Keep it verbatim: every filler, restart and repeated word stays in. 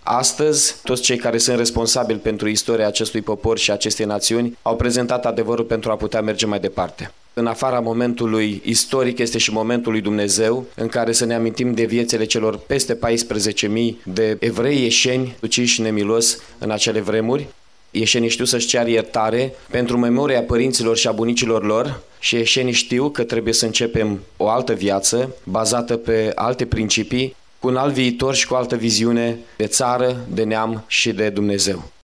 Astăzi, toți cei care sunt responsabili pentru istoria acestui popor și acestei națiuni au prezentat adevărul pentru a putea merge mai departe. În afara momentului istoric este și momentul lui Dumnezeu, în care să ne amintim de viețile celor peste paisprezece mii de evrei ieșeni uciși nemilos în acele vremuri. Ieșenii știu să-și ceară iertare pentru memoria părinților și a bunicilor lor și ieșenii știu că trebuie să începem o altă viață bazată pe alte principii, cu un alt viitor și cu o altă viziune de țară, de neam și de Dumnezeu.